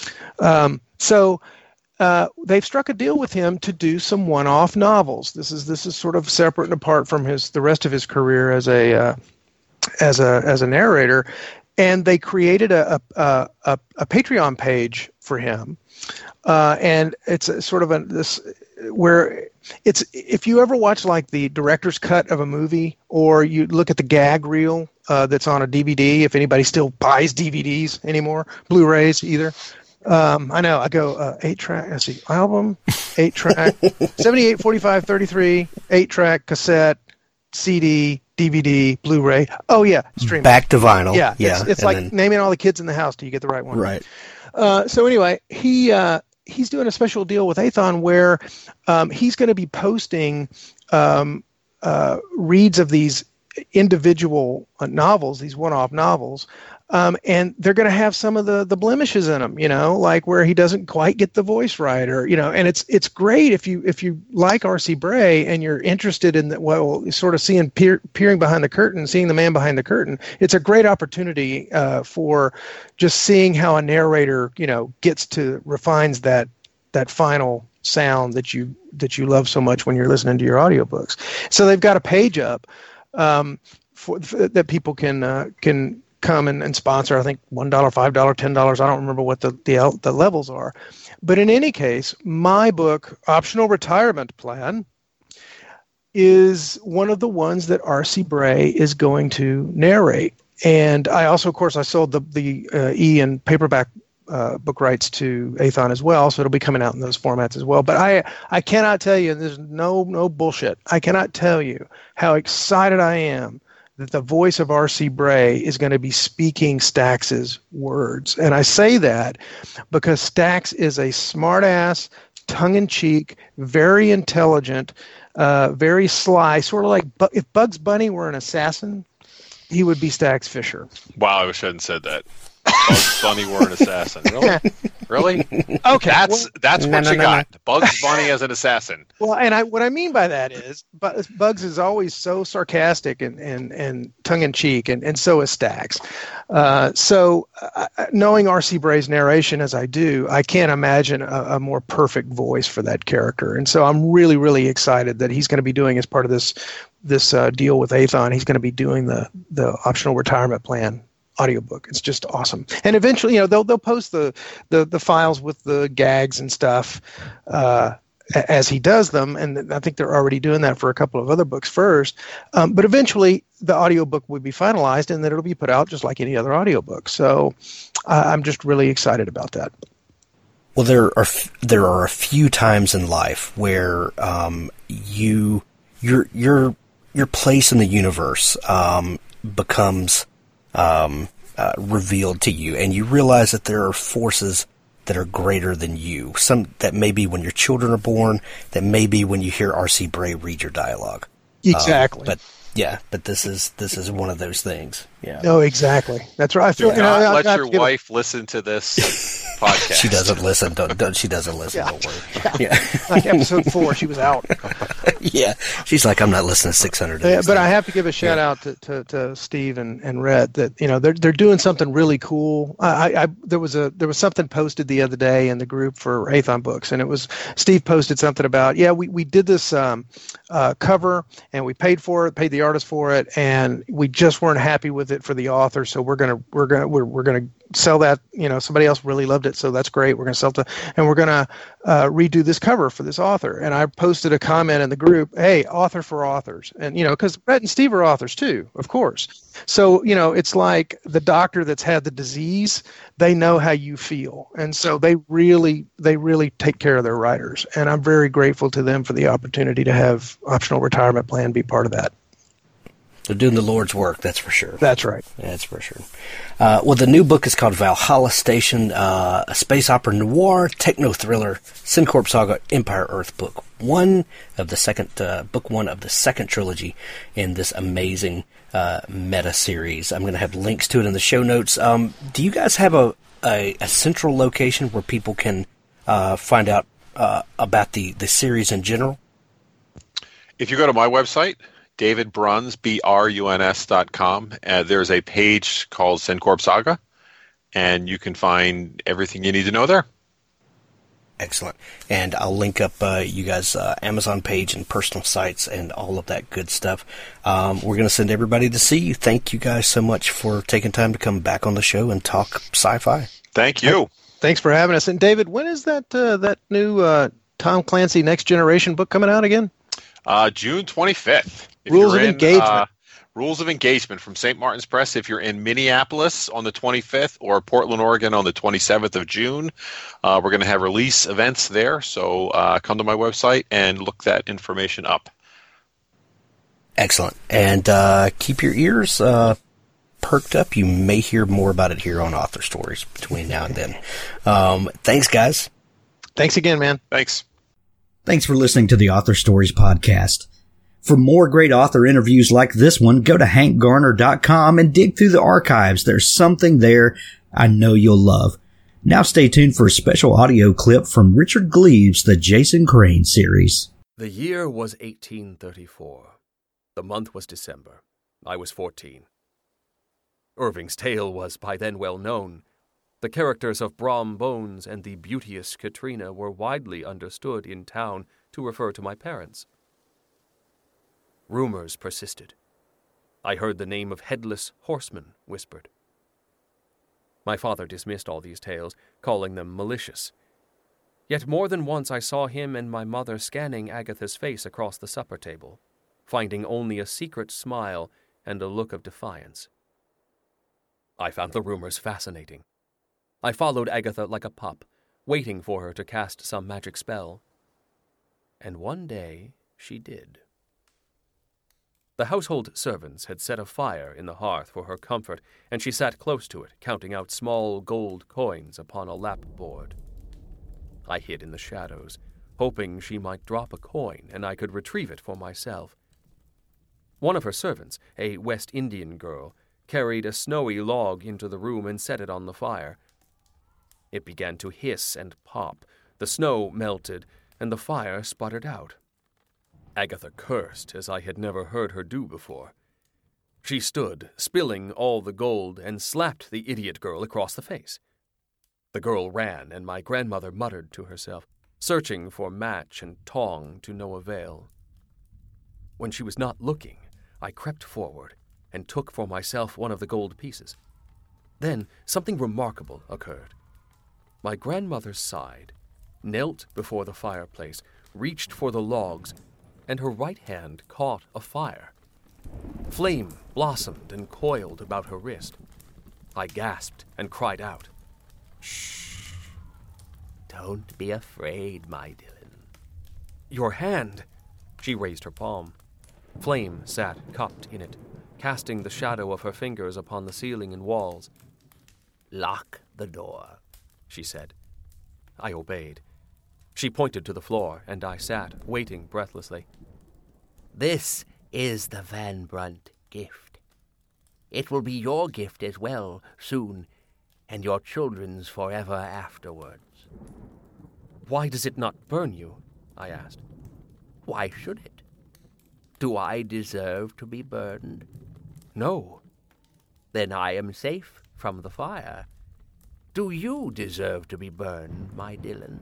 Um, so uh, they've struck a deal with him to do some one-off novels. This is this is sort of separate and apart from his the rest of his career as a uh, as a as a narrator. And they created a a, a, a Patreon page for him, uh, and it's a, sort of a this where it's if you ever watch like the director's cut of a movie, or you look at the gag reel uh, that's on a D V D. If anybody still buys D V Ds anymore, Blu-rays either. Um, I know I go uh, eight track. Let's see, album, eight track, seventy-eight, forty-five, thirty-three, eight track, cassette, C D. D V D, Blu-ray. Oh yeah, streaming. Back to vinyl. Yeah, yeah. it's, it's and like then- naming all the kids in the house till you get the right one. right. Uh, so anyway, he uh, he's doing a special deal with Athon where um, he's going to be posting um, uh, reads of these individual uh, novels, these one-off novels, um, and they're going to have some of the the blemishes in them, you know, like where he doesn't quite get the voice right, or you know, and it's it's great if you if you like R C Bray and you're interested in the, well, sort of seeing peer, peering behind the curtain, seeing the man behind the curtain. It's a great opportunity uh, for just seeing how a narrator, you know, gets to refines that that final sound that you that you love so much when you're listening to your audiobooks. So they've got a page up um, for, for that people can uh, can come and, and sponsor. I think one dollar, five dollars, ten dollars. I don't remember what the, the the levels are. But in any case, my book, Optional Retirement Plan, is one of the ones that R C Bray is going to narrate. And I also, of course, I sold the the uh, e and paperback uh, book rights to Athon as well, so it'll be coming out in those formats as well. But I I cannot tell you, there's no no bullshit. I cannot tell you how excited I am that the voice of R C Bray is going to be speaking Stax's words. And I say that because Stax is a smart-ass, tongue-in-cheek, very intelligent, uh, very sly, sort of like Bu- if Bugs Bunny were an assassin, he would be Stax Fisher. Wow, I wish I hadn't said that. Bugs Bunny were an assassin. Really? Really? Okay, That's well, that's No, what no, you no, got. Bugs Bunny as an assassin. well, and I what I mean by that is, Bu- Bugs is always so sarcastic and and, and tongue-in-cheek, and, and so is Stax. Uh, so, uh, knowing R C Bray's narration as I do, I can't imagine a, a more perfect voice for that character. And so, I'm really, really excited that he's going to be doing, as part of this this uh, deal with Aethon, he's going to be doing the the optional retirement plan audiobook. It's just awesome. And eventually, you know, they'll they'll post the the, the files with the gags and stuff uh, as he does them. And I think they're already doing that for a couple of other books first. Um, but eventually, the audiobook will be finalized, and then it'll be put out just like any other audiobook. So uh, I'm just really excited about that. Well, there are f- there are a few times in life where um, you your your your place in the universe um, becomes um, uh, revealed to you, and you realize that there are forces that are greater than you. Some that may be when your children are born, that may be when you hear R C Bray read your dialogue. Exactly. Um, but yeah, but this is this is one of those things. Yeah. No, exactly. That's right. I feel, Do and I- not I- let I have your to give a- wife listen to this podcast. She doesn't listen. Don't, don't she doesn't listen. Yeah. Don't worry. Yeah. like episode four, she was out. Yeah. She's like, I'm not listening to six hundred. Yeah, but I have to give a shout out to, to, to Steve and, and Rhett that, you know, they're they're doing something really cool. I, I there was a there was something posted the other day in the group for Aethon Books, and it was Steve posted something about, yeah, we, we did this um, uh, cover and we paid for it, paid the artist for it, and we just weren't happy with it for the author, so we're gonna we're gonna we're we're gonna sell that. You know, somebody else really loved it, so that's great. We're gonna sell it, to, and we're gonna uh, redo this cover for this author. And I posted a comment in the group, hey, author for authors, and you know, because Brett and Steve are authors too, of course. So you know, it's like the doctor that's had the disease; they know how you feel, and so they really they really take care of their writers. And I'm very grateful to them for the opportunity to have Optional Retirement Plan be part of that. They're doing the Lord's work, that's for sure. That's right. That's for sure. Uh, well, the new book is called Valhalla Station, uh, a space opera noir, techno-thriller, Syncorp Saga, Empire Earth book. One of the second, uh, book one of the second trilogy in this amazing uh, meta series. I'm going to have links to it in the show notes. Um, do you guys have a, a, a central location where people can uh, find out uh, about the, the series in general? If you go to my website, David Bruns, B R U N S dot com, uh, there's a page called Syncorp Saga, and you can find everything you need to know there. Excellent. And I'll link up uh, you guys' uh, Amazon page and personal sites and all of that good stuff. Um, we're going to send everybody to see you. Thank you guys so much for taking time to come back on the show and talk sci-fi. Thank you. Thanks for having us. And David, when is that uh, that new uh, Tom Clancy Next Generation book coming out again? Uh, June twenty-fifth. If Rules you're of in, Engagement. Uh, Rules of Engagement from Saint Martin's Press. If you're in Minneapolis on the twenty-fifth or Portland, Oregon on the twenty-seventh of June, uh, we're going to have release events there. So uh, come to my website and look that information up. Excellent. And uh, keep your ears uh, perked up. You may hear more about it here on Author Stories between now and then. Um, thanks, guys. Thanks again, man. Thanks. Thanks for listening to the Author Stories podcast. For more great author interviews like this one, go to hank garner dot com and dig through the archives. There's something there I know you'll love. Now stay tuned for a special audio clip from Richard Gleaves' The Jason Crane series. The year was eighteen thirty-four. The month was December. I was fourteen. Irving's tale was by then well known. The characters of Brom Bones and the beauteous Katrina were widely understood in town to refer to my parents. Rumors persisted. I heard the name of Headless Horseman whispered. My father dismissed all these tales, calling them malicious. Yet more than once I saw him and my mother scanning Agatha's face across the supper table, finding only a secret smile and a look of defiance. I found the rumors fascinating. I followed Agatha like a pup, waiting for her to cast some magic spell. And one day she did. The household servants had set a fire in the hearth for her comfort, and she sat close to it, counting out small gold coins upon a lap board. I hid in the shadows, hoping she might drop a coin and I could retrieve it for myself. One of her servants, a West Indian girl, carried a snowy log into the room and set it on the fire. It began to hiss and pop, the snow melted, and the fire sputtered out. Agatha cursed as I had never heard her do before. She stood, spilling all the gold, and slapped the idiot girl across the face. The girl ran, and my grandmother muttered to herself, searching for match and tong to no avail. When she was not looking, I crept forward and took for myself one of the gold pieces. Then something remarkable occurred. My grandmother sighed, knelt before the fireplace, reached for the logs, and her right hand caught a fire. Flame blossomed and coiled about her wrist. I gasped and cried out, "Shh! Don't be afraid, my Dylan." "Your hand!" She raised her palm. Flame sat cupped in it, casting the shadow of her fingers upon the ceiling and walls. "Lock the door," she said. I obeyed. She pointed to the floor, and I sat, waiting breathlessly. "This is the Van Brunt gift. It will be your gift as well, soon, and your children's forever afterwards." "Why does it not burn you?" I asked. "Why should it? Do I deserve to be burned?" "No." "Then I am safe from the fire. Do you deserve to be burned, my Dylan?"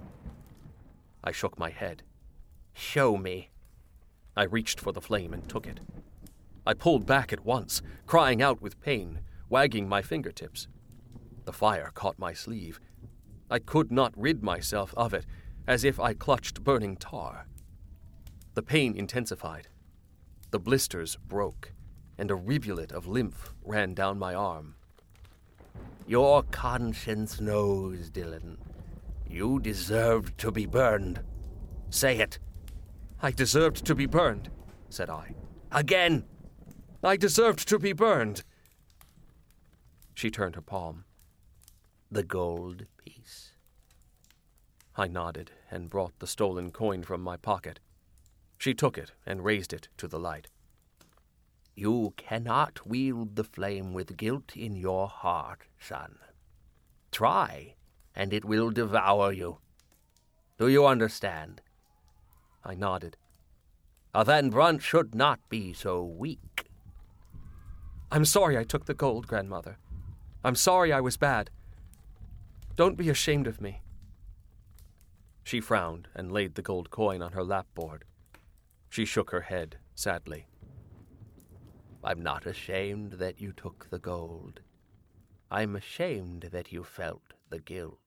I shook my head. "Show me." I reached for the flame and took it. I pulled back at once, crying out with pain, wagging my fingertips. The fire caught my sleeve. I could not rid myself of it, as if I clutched burning tar. The pain intensified. The blisters broke, and a rivulet of lymph ran down my arm. "Your conscience knows, Dylan. You deserved to be burned. Say it." "I deserved to be burned," said I. "Again." "I deserved to be burned." She turned her palm. "The gold piece." I nodded and brought the stolen coin from my pocket. She took it and raised it to the light. "You cannot wield the flame with guilt in your heart, son. Try, and it will devour you. Do you understand?" I nodded. "A Van Brunt should not be so weak." "I'm sorry I took the gold, Grandmother. I'm sorry I was bad. Don't be ashamed of me." She frowned and laid the gold coin on her lapboard. She shook her head sadly. "I'm not ashamed that you took the gold. I'm ashamed that you felt the guilt.